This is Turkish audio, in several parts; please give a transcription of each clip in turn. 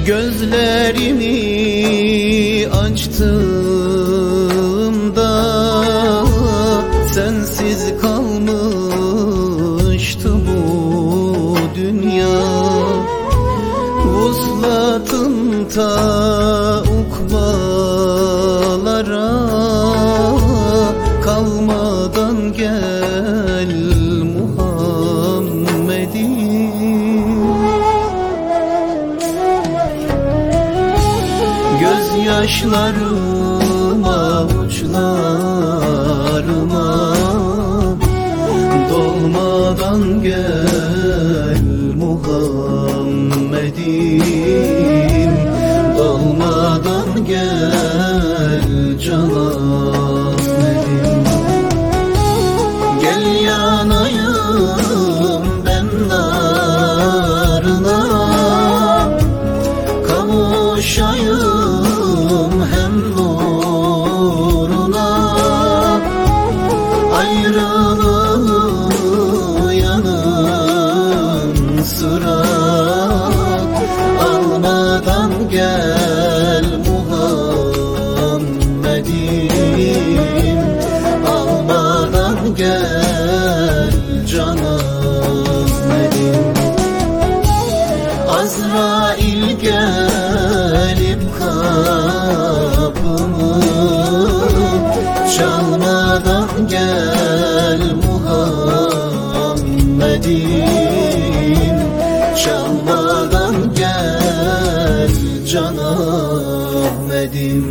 Gözlerimi açtığımda sensiz kalmıştı bu dünya. Vuslatın ta ukbalara kalmadan gel Muhammed'im. Gözyaşlarıma, avuçlarıma dolmadan gel Muhammed'im. Dolmadan gel Can Ahmet'im. Gel yanayım ben narına, kavuşayım hem nuruna. Ayrılığı yanım sıra almadan gel Muhammed'im. Almadan gel Can Ahmet'im. Azrail gelip kapımı çalmadan gel Muhammed'im. Çalmadan gel Can Ahmet'im.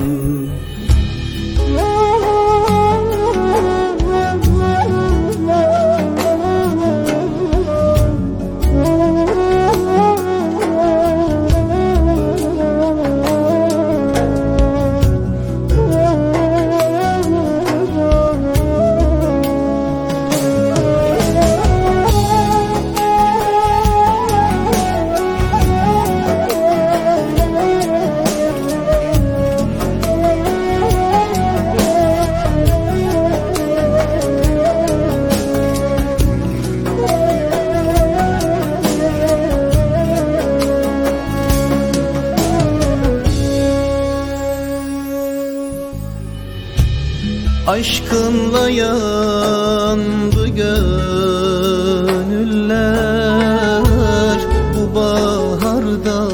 Aşkınla yandı gönüller bu baharda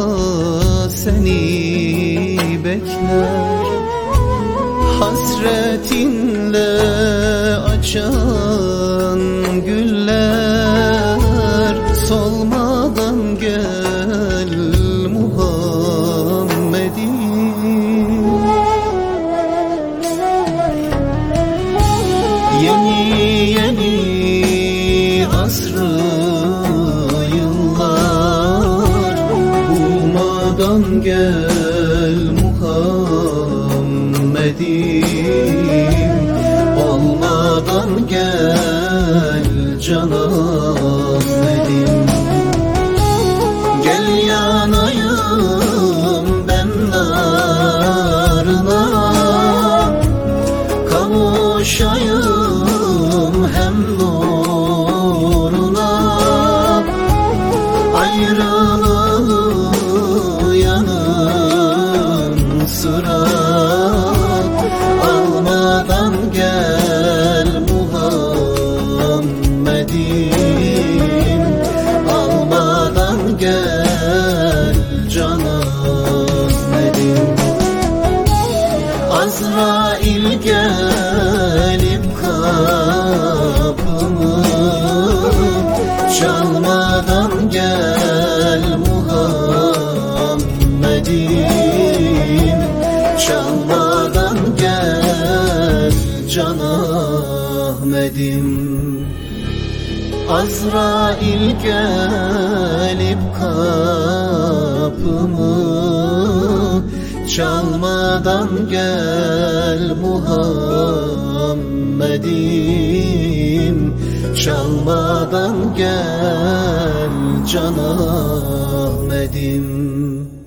seni bekler. Hasretinle açan güller solmadan gel Muhammed'im. Yeni yeni asrı yıllar bulmadan gel Muhammed'im. Olmadan gel Can Ahmet'im. Gel yanayım ben narına, kavuşayım hem nuruna. Ayrılığı yanım sıra almadan gel Muhammed'im. Almadan gel Can Ahmet'im. Azrail gelip kapımı çalmadan gel Muhammed'im. Çalmadan gel Can Ahmet'im. Azrail gelip kapımı çalmadan gel Muhammed'im. Çalmadan gel Can Ahmet'im.